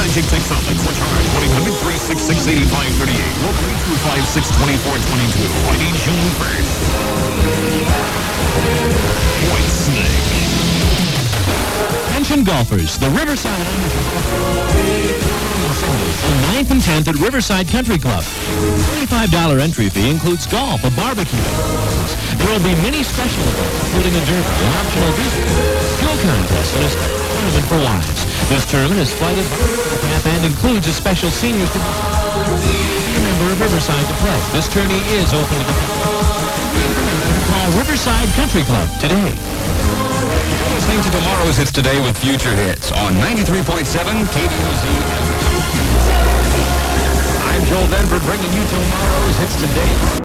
Magic Text Outlet, Fort Hart, 1-800-366-8538. Local 825-624-22. Friday, June 1st. White Snake. Attention golfers, the Riverside on 9th and 10th at Riverside Country Club. $25 entry fee includes golf, a barbecue. There will be many special events, including a derby, an optional visit, skill contest, and a tournament for wives. This tournament is flighted and includes a special senior member of Riverside to play. This tourney is open to the public. Call Riverside Country Club today. Listening to tomorrow's Hits Today with Future Hits on 93.7 KDOZ. I'm Joel Denver bringing you tomorrow's Hits Today.